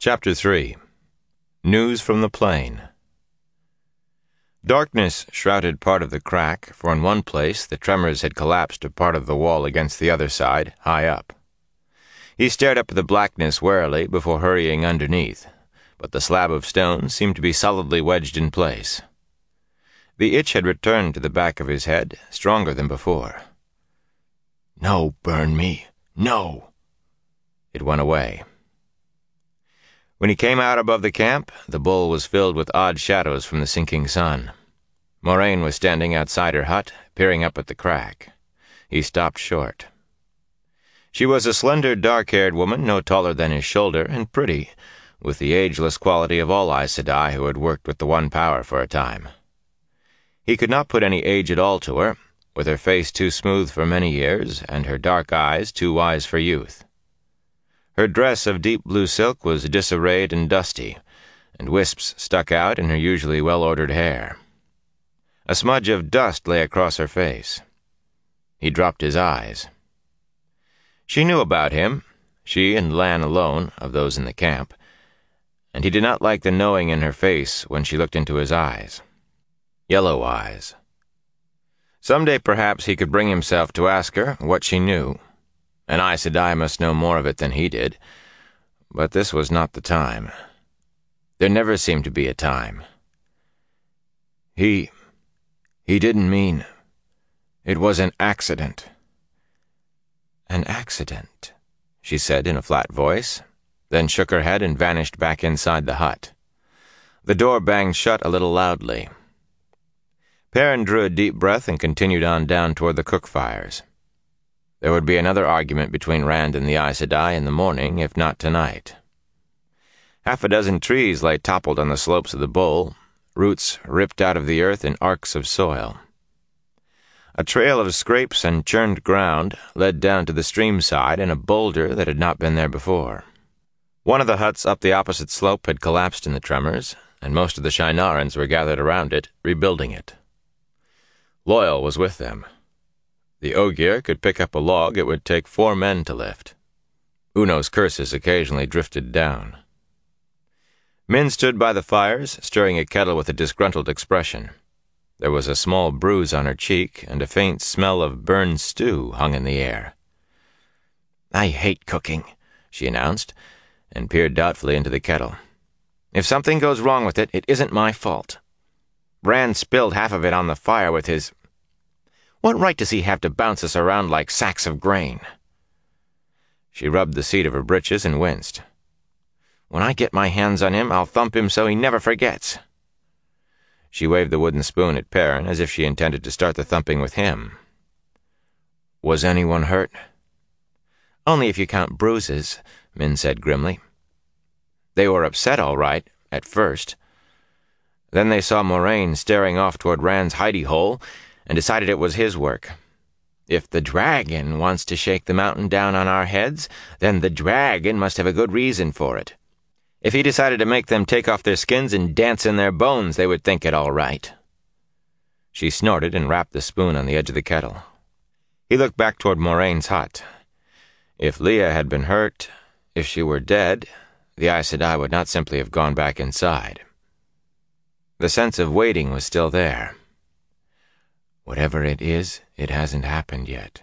Chapter 3. News from the Plain. Darkness shrouded part of the crack, for in one place the tremors had collapsed a part of the wall against the other side, high up. He stared up at the blackness warily before hurrying underneath, but the slab of stone seemed to be solidly wedged in place. The itch had returned to the back of his head, stronger than before. "No, burn me, no!" It went away. When he came out above the camp, the bowl was filled with odd shadows from the sinking sun. Moraine was standing outside her hut, peering up at the crack. He stopped short. She was a slender, dark-haired woman, no taller than his shoulder, and pretty, with the ageless quality of all Aes Sedai who had worked with the One Power for a time. He could not put any age at all to her, with her face too smooth for many years, and her dark eyes too wise for youth. Her dress of deep blue silk was disarrayed and dusty, and wisps stuck out in her usually well-ordered hair. A smudge of dust lay across her face. He dropped his eyes. She knew about him, she and Lan alone, of those in the camp, and he did not like the knowing in her face when she looked into his eyes. Yellow eyes. Someday perhaps he could bring himself to ask her what she knew, and Aes Sedai must know more of it than he did, but this was not the time. There never seemed to be a time. He didn't mean. It was an accident. "An accident," she said in a flat voice, then shook her head and vanished back inside the hut. The door banged shut a little loudly. Perrin drew a deep breath and continued on down toward the cook fires. There would be another argument between Rand and the Aes Sedai in the morning, if not tonight. Half a dozen trees lay toppled on the slopes of the bowl, roots ripped out of the earth in arcs of soil. A trail of scrapes and churned ground led down to the stream side and a boulder that had not been there before. One of the huts up the opposite slope had collapsed in the tremors, and most of the Shienarans were gathered around it, rebuilding it. Loial was with them. The Ogier could pick up a log it would take 4 men to lift. Uno's curses occasionally drifted down. Min stood by the fires, stirring a kettle with a disgruntled expression. There was a small bruise on her cheek, and a faint smell of burned stew hung in the air. "I hate cooking," she announced, and peered doubtfully into the kettle. "If something goes wrong with it, it isn't my fault. Rand spilled half of it on the fire with his... What right does he have to bounce us around like sacks of grain?" She rubbed the seat of her breeches and winced. "When I get my hands on him, I'll thump him so he never forgets." She waved the wooden spoon at Perrin as if she intended to start the thumping with him. "Was anyone hurt?" "Only if you count bruises," Min said grimly. "They were upset all right, at first. Then they saw Moraine staring off toward Rand's hidey hole, and decided it was his work. If the dragon wants to shake the mountain down on our heads, then the dragon must have a good reason for it. If he decided to make them take off their skins and dance in their bones, they would think it all right." She snorted and rapped the spoon on the edge of the kettle. He looked back toward Moraine's hut. If Leah had been hurt, if she were dead, the Aes Sedai would not simply have gone back inside. The sense of waiting was still there. Whatever it is, it hasn't happened yet.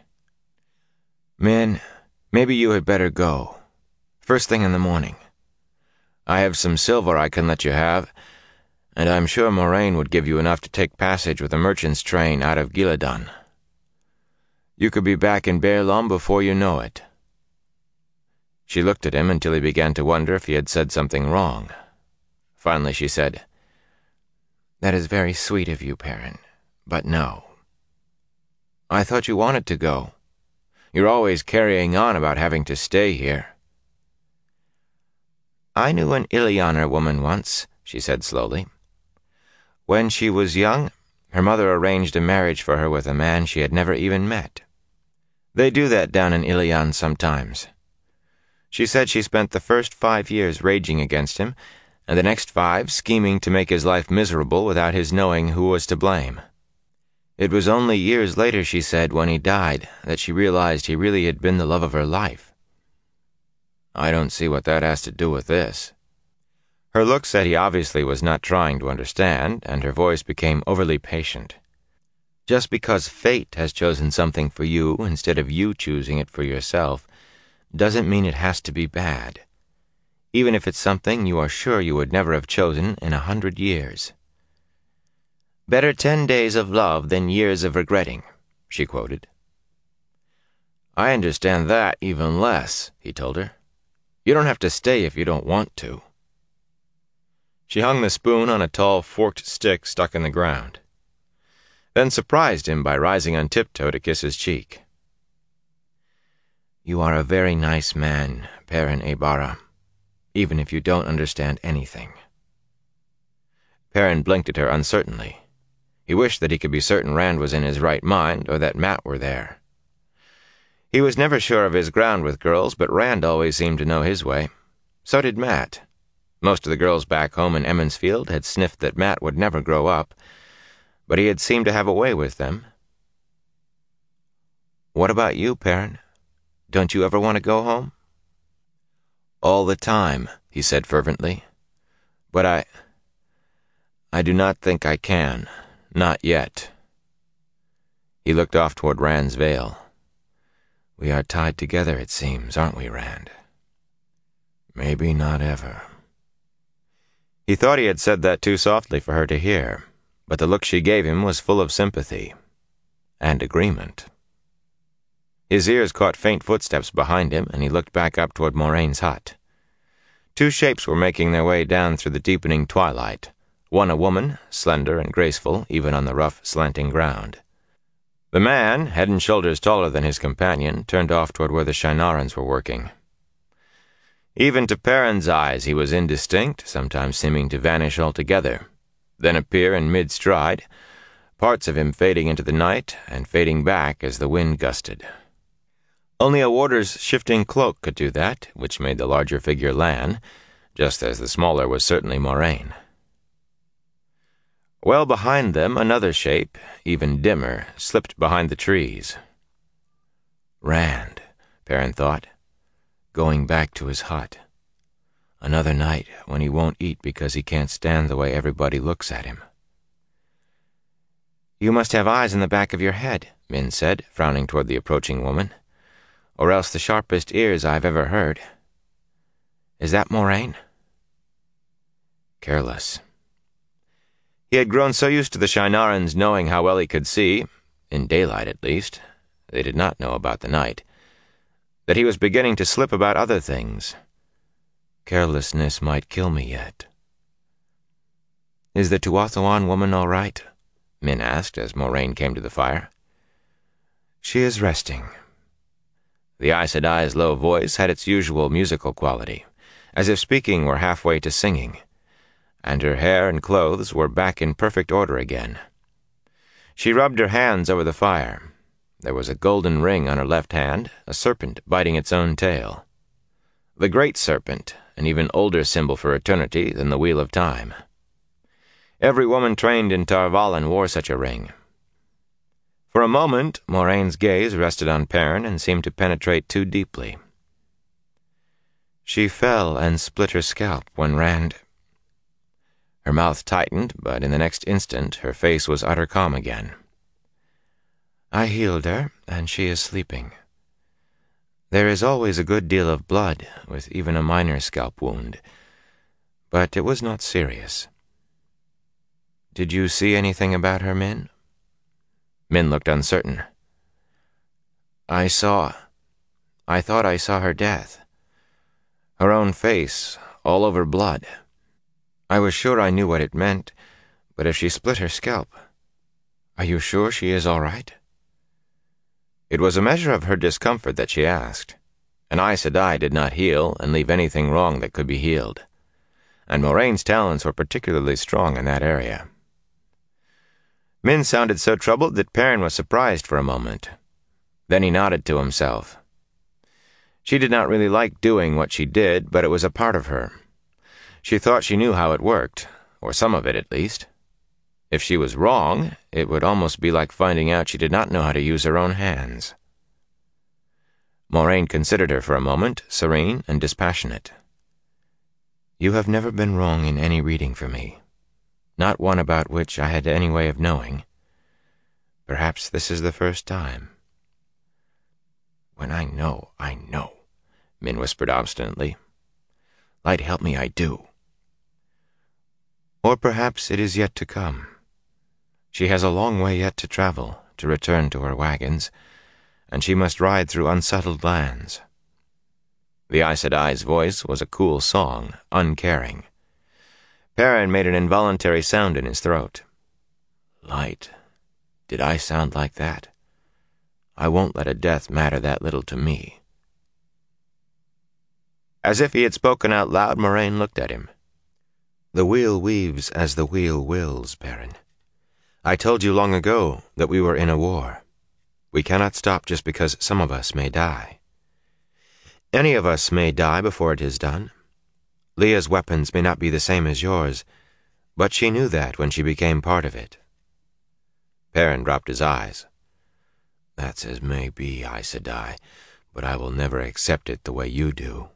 "Min, maybe you had better go. First thing in the morning. I have some silver I can let you have, and I'm sure Moraine would give you enough to take passage with a merchant's train out of Gillidan. You could be back in Baerlon before you know it." She looked at him until he began to wonder if he had said something wrong. Finally she said, "That is very sweet of you, Perrin, but no." "I thought you wanted to go. You're always carrying on about having to stay here." "I knew an Illianer woman once," she said slowly. "When she was young, her mother arranged a marriage for her with a man she had never even met. They do that down in Illian sometimes. She said she spent the first 5 years raging against him, and the next 5 scheming to make his life miserable without his knowing who was to blame. It was only years later, she said, when he died, that she realized he really had been the love of her life. I don't see what that has to do with this. Her look said he obviously was not trying to understand, and her voice became overly patient. Just because fate has chosen something for you instead of you choosing it for yourself doesn't mean it has to be bad, even if it's something you are sure you would never have chosen in 100 years. "Better 10 days of love than years of regretting," she quoted. "I understand that even less," he told her. "You don't have to stay if you don't want to." She hung the spoon on a tall forked stick stuck in the ground, then surprised him by rising on tiptoe to kiss his cheek. "You are a very nice man, Perrin Ibarra, even if you don't understand anything." Perrin blinked at her uncertainly. He wished that he could be certain Rand was in his right mind, or that Matt were there. He was never sure of his ground with girls, but Rand always seemed to know his way. So did Matt. Most of the girls back home in Emmonsfield had sniffed that Matt would never grow up, but he had seemed to have a way with them. "What about you, Perrin? Don't you ever want to go home?" "All the time," he said fervently. "But I do not think I can. Not yet." He looked off toward Rand's veil. "We are tied together, it seems, aren't we, Rand? Maybe not ever." He thought he had said that too softly for her to hear, but the look she gave him was full of sympathy and agreement. His ears caught faint footsteps behind him, and he looked back up toward Moraine's hut. Two shapes were making their way down through the deepening twilight, one a woman, slender and graceful even on the rough, slanting ground. The man, head and shoulders taller than his companion, turned off toward where the Shinarans were working. Even to Perrin's eyes he was indistinct, sometimes seeming to vanish altogether, then appear in mid-stride, parts of him fading into the night and fading back as the wind gusted. Only a warder's shifting cloak could do that, which made the larger figure Lan, just as the smaller was certainly Moraine. Well behind them, another shape, even dimmer, slipped behind the trees. Rand, Perrin thought, going back to his hut. Another night when he won't eat because he can't stand the way everybody looks at him. "You must have eyes in the back of your head," Min said, frowning toward the approaching woman, "or else the sharpest ears I've ever heard. Is that Moraine?" Careless. He had grown so used to the Shinarans knowing how well he could see, in daylight at least, they did not know about the night, that he was beginning to slip about other things. Carelessness might kill me yet. "Is the Tuatha'an woman all right?" Min asked as Moraine came to the fire. "She is resting." The Aes Sedai's low voice had its usual musical quality, as if speaking were halfway to singing, and her hair and clothes were back in perfect order again. She rubbed her hands over the fire. There was a golden ring on her left hand, a serpent biting its own tail. The Great Serpent, an even older symbol for eternity than the Wheel of Time. Every woman trained in Tar Valon wore such a ring. For a moment, Moraine's gaze rested on Perrin and seemed to penetrate too deeply. "She fell and split her scalp when Rand—" Her mouth tightened, but in the next instant her face was utter calm again. "I healed her, and she is sleeping. There is always a good deal of blood with even a minor scalp wound, but it was not serious." "Did you see anything about her, Min?" Min looked uncertain. I thought I saw her death. Her own face, all over blood. I was sure I knew what it meant, but if she split her scalp, are you sure she is all right?" It was a measure of her discomfort that she asked. An Aes Sedai did not heal and leave anything wrong that could be healed, and Moraine's talents were particularly strong in that area. Min sounded so troubled that Perrin was surprised for a moment. Then he nodded to himself. She did not really like doing what she did, but it was a part of her. She thought she knew how it worked, or some of it at least. If she was wrong, it would almost be like finding out she did not know how to use her own hands. Moraine considered her for a moment, serene and dispassionate. You have never been wrong in any reading for me, not one about which I had any way of knowing. Perhaps this is the first time." "When I know, I know," Min whispered obstinately. "Light help me, I do." Or perhaps it is yet to come. She has a long way yet to travel to return to her wagons, and she must ride through unsettled lands. The Aes Sedai's voice was a cool song, uncaring. Perrin made an involuntary sound in his throat. "Light, did I sound like that? I won't let a death matter that little to me." As if he had spoken out loud, Moraine looked at him. "The wheel weaves as the wheel wills, Perrin. I told you long ago that we were in a war. We cannot stop just because some of us may die. Any of us may die before it is done. Leah's weapons may not be the same as yours, but she knew that when she became part of it." Perrin dropped his eyes. "That's as may be, Aes Sedai, but I will never accept it the way you do."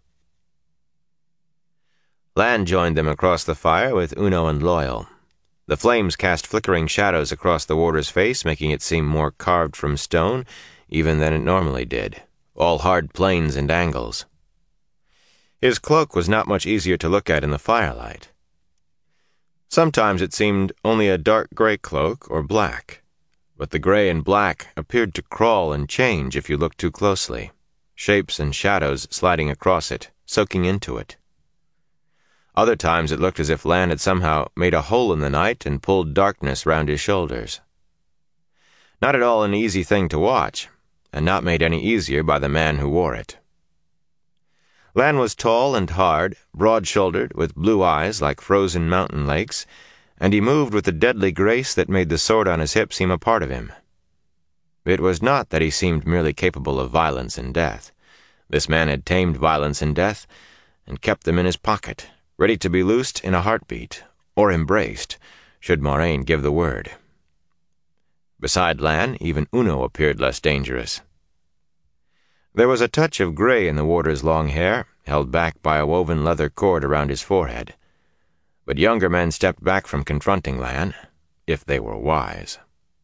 Lan joined them across the fire with Uno and Loial. The flames cast flickering shadows across the warder's face, making it seem more carved from stone even than it normally did, all hard planes and angles. His cloak was not much easier to look at in the firelight. Sometimes it seemed only a dark gray cloak or black, but the gray and black appeared to crawl and change if you looked too closely, shapes and shadows sliding across it, soaking into it. Other times it looked as if Lan had somehow made a hole in the night and pulled darkness round his shoulders. Not at all an easy thing to watch, and not made any easier by the man who wore it. Lan was tall and hard, broad-shouldered, with blue eyes like frozen mountain lakes, and he moved with a deadly grace that made the sword on his hip seem a part of him. It was not that he seemed merely capable of violence and death. This man had tamed violence and death and kept them in his pocket, ready to be loosed in a heartbeat, or embraced, should Moraine give the word. Beside Lan, even Uno appeared less dangerous. There was a touch of gray in the warder's long hair, held back by a woven leather cord around his forehead. But younger men stepped back from confronting Lan, if they were wise.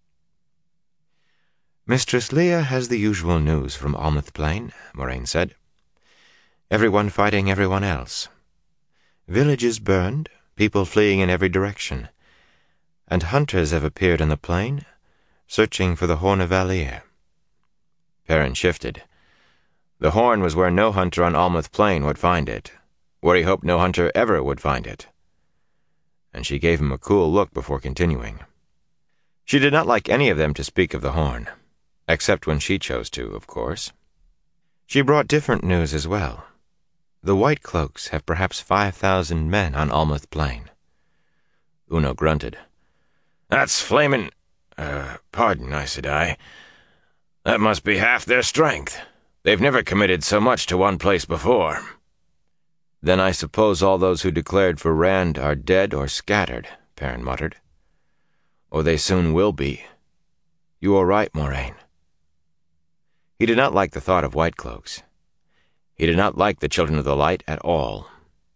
"Mistress Leah has the usual news from Almoth Plain," Moraine said. "Everyone fighting everyone else. Villages burned, people fleeing in every direction, and hunters have appeared on the plain, searching for the Horn of Valere." Perrin shifted. The horn was where no hunter on Almoth Plain would find it, where he hoped no hunter ever would find it. And she gave him a cool look before continuing. She did not like any of them to speak of the horn, except when she chose to, of course. She brought different news as well. The White Cloaks have perhaps 5,000 men on Almoth Plain. Uno grunted. "That's flamin'... pardon, Aes Sedai. That must be half their strength. They've never committed so much to one place before." "Then I suppose all those who declared for Rand are dead or scattered," Perrin muttered. "Or they soon will be. You are right, Moraine." He did not like the thought of White Cloaks. He did not like the Children of the Light at all.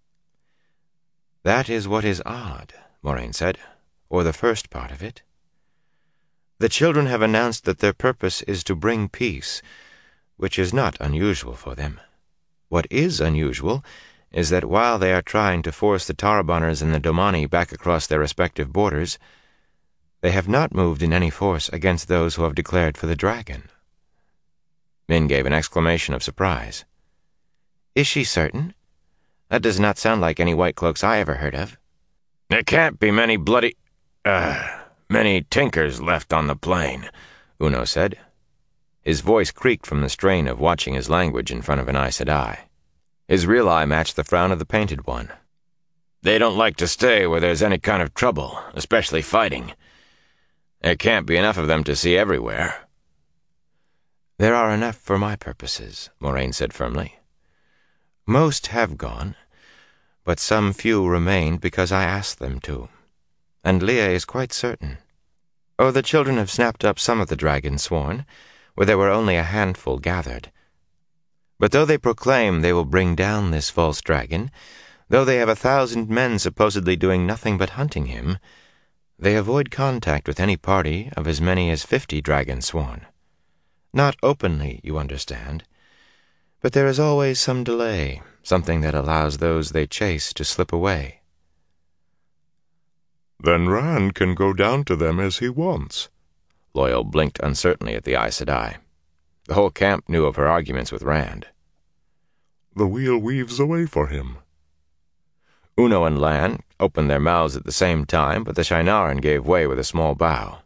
"That is what is odd," Moraine said, "or the first part of it. The children have announced that their purpose is to bring peace, which is not unusual for them. What is unusual is that while they are trying to force the Taraboners and the Domani back across their respective borders, they have not moved in any force against those who have declared for the dragon." Min gave an exclamation of surprise. "Is she certain? That does not sound like any White Cloaks I ever heard of." "There can't be many many tinkers left on the plain," Uno said. His voice creaked from the strain of watching his language in front of an Aes Sedai. His real eye matched the frown of the painted one. "They don't like to stay where there's any kind of trouble, especially fighting. There can't be enough of them to see everywhere." "There are enough for my purposes," Moraine said firmly. "Most have gone, but some few remained because I asked them to, and Leah is quite certain. Oh, the children have snapped up some of the dragons sworn, where there were only a handful gathered. But though they proclaim they will bring down this false dragon, Though they have 1,000 men supposedly doing nothing but hunting him, they avoid contact with any party of as many as 50 dragon sworn. Not openly, you understand, but there is always some delay, something that allows those they chase to slip away. Then Rand can go down to them as he wants. Loial blinked uncertainly at the Aes Sedai. The whole camp knew of her arguments with Rand. The wheel weaves away for him. Uno and Lan opened their mouths at the same time, but the Shienaran gave way with a small bow.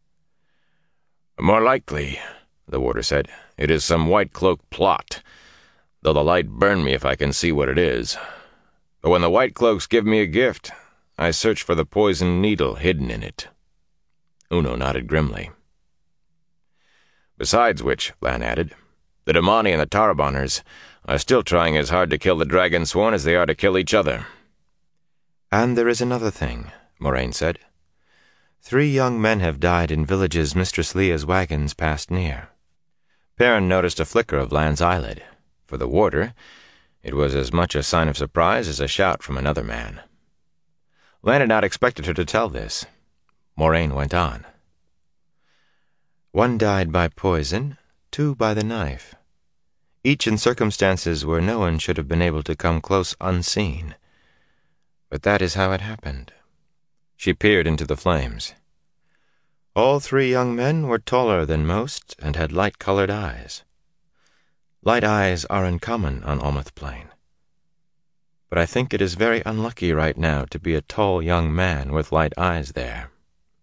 More likely, the warder said, it is some white cloak plot, though the light burn me if I can see what it is. But when the white cloaks give me a gift, I search for the poisoned needle hidden in it. Uno nodded grimly. Besides which, Lan added, the Damani and the Taraboners are still trying as hard to kill the dragon sworn as they are to kill each other. And there is another thing, Moraine said. 3 young men have died in villages Mistress Lea's wagons passed near. Perrin noticed a flicker of Lan's eyelid. For the warder, it was as much a sign of surprise as a shout from another man. Lan had not expected her to tell this. Moraine went on. 1 died by poison, 2 by the knife. Each in circumstances where no one should have been able to come close unseen. But that is how it happened. She peered into the flames. All 3 young men were taller than most and had light-colored eyes. Light eyes are uncommon on Almoth Plain. But I think it is very unlucky right now to be a tall young man with light eyes there.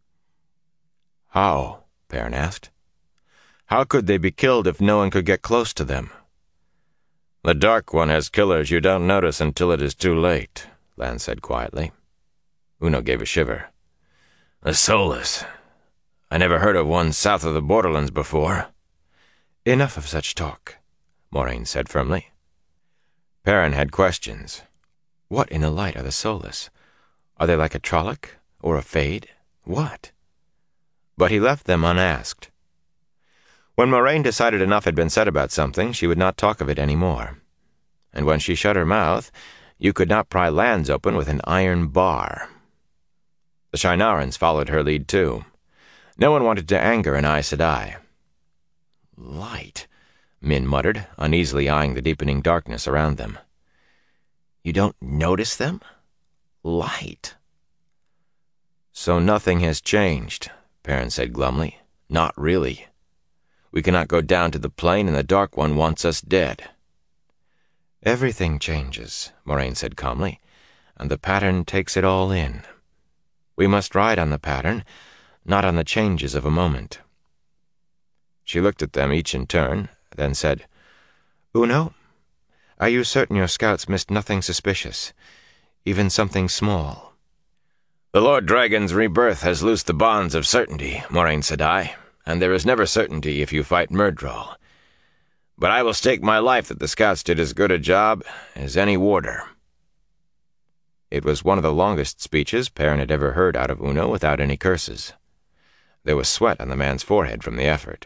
How? Perrin asked. How could they be killed if no one could get close to them? The Dark One has killers you don't notice until it is too late, Lan said quietly. Uno gave a shiver. The Soulless. I never heard of one south of the borderlands before. Enough of such talk, Moraine said firmly. Perrin had questions. What in the light are the Soulless? Are they like a Trolloc or a Fade? What? But he left them unasked. When Moraine decided enough had been said about something, she would not talk of it any more. And when she shut her mouth, you could not pry lands open with an iron bar. The Shienarans followed her lead too. No one wanted to anger an Aes Sedai. Light, Min muttered, uneasily eyeing the deepening darkness around them. You don't notice them? Light. So nothing has changed, Perrin said glumly. Not really. We cannot go down to the plain and the Dark One wants us dead. Everything changes, Moraine said calmly, and the pattern takes it all in. We must ride on the pattern, not on the changes of a moment. She looked at them each in turn, then said, Uno, are you certain your scouts missed nothing suspicious, even something small? The Lord Dragon's rebirth has loosed the bonds of certainty, Moraine Sedai, and there is never certainty if you fight Myrddraal. But I will stake my life that the scouts did as good a job as any warder. It was one of the longest speeches Perrin had ever heard out of Uno without any curses. There was sweat on the man's forehead from the effort.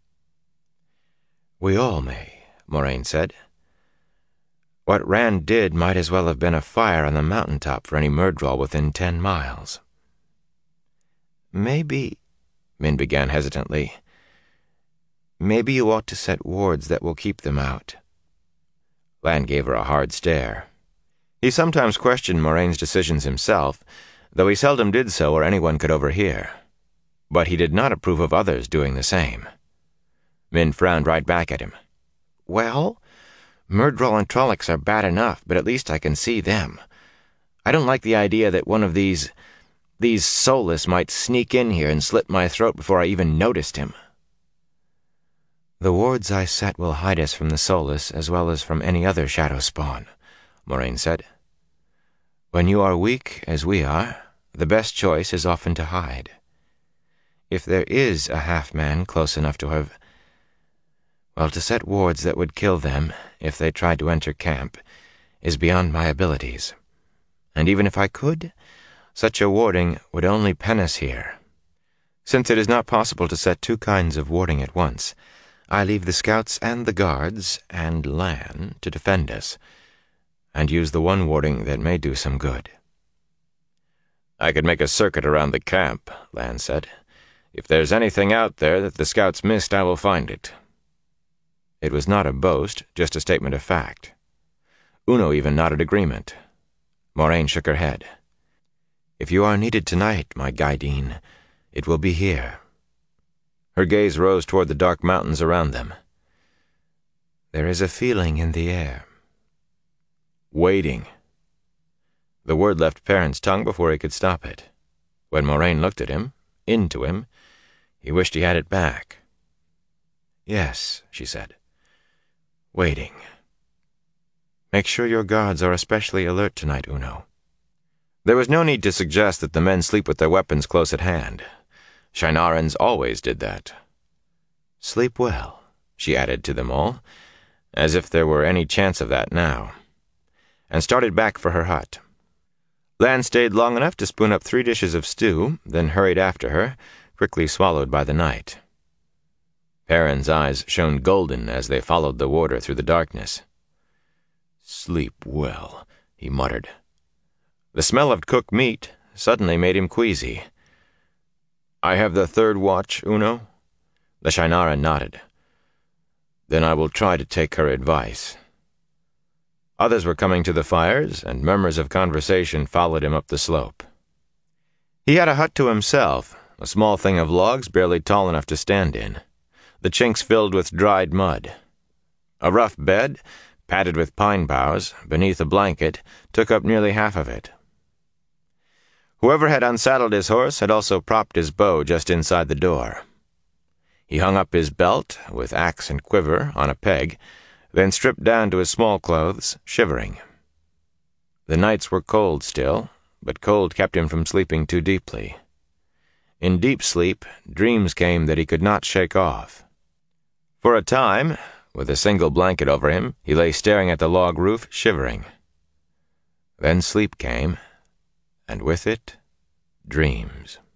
We all may, Moraine said. What Rand did might as well have been a fire on the mountaintop for any Myrddraal within 10 miles. Maybe, Min began hesitantly, maybe you ought to set wards that will keep them out. Lan gave her a hard stare. He sometimes questioned Moraine's decisions himself, though he seldom did so where anyone could overhear. But he did not approve of others doing the same. Min frowned right back at him. Well, Myrddraal and Trollocs are bad enough, but at least I can see them. I don't like the idea that one of these Soulless might sneak in here and slit my throat before I even noticed him. The wards I set will hide us from the Soulless as well as from any other shadow spawn, Moraine said. When you are weak, as we are, the best choice is often to hide. If there is a half-man close enough to have... Well, to set wards that would kill them if they tried to enter camp is beyond my abilities. And even if I could, such a warding would only pen us here. Since it is not possible to set 2 kinds of warding at once, I leave the scouts and the guards and Lan to defend us. and use the one warding that may do some good. "I could make a circuit around the camp," Lan said. "If there's anything out there that the scouts missed, I will find it." It was not a boast, just a statement of fact. Uno even nodded agreement. Moraine shook her head. "If you are needed tonight, my Gaidin, it will be here." Her gaze rose toward the dark mountains around them. "There is a feeling in the air." Waiting. The word left Perrin's tongue before he could stop it. When Moraine looked at him, into him, he wished he had it back. "Yes," she said. "Waiting. Make sure your guards are especially alert tonight, Uno." There was no need to suggest that the men sleep with their weapons close at hand. Shienarans always did that. "Sleep well," she added to them all, as if there were any chance of that now, and started back for her hut. Lan stayed long enough to spoon up 3 dishes of stew, then hurried after her, quickly swallowed by the night. Perrin's eyes shone golden as they followed the warder through the darkness. "Sleep well," he muttered. The smell of cooked meat suddenly made him queasy. "I have the 3rd watch, Uno?" The Shienara nodded. "Then I will try to take her advice." Others were coming to the fires, and murmurs of conversation followed him up the slope. He had a hut to himself, a small thing of logs barely tall enough to stand in, the chinks filled with dried mud. A rough bed, padded with pine boughs, beneath a blanket, took up nearly half of it. Whoever had unsaddled his horse had also propped his bow just inside the door. He hung up his belt, with axe and quiver, on a peg, then stripped down to his small clothes, shivering. The nights were cold still, but cold kept him from sleeping too deeply. In deep sleep, dreams came that he could not shake off. For a time, with a single blanket over him, he lay staring at the log roof, shivering. Then sleep came, and with it, dreams.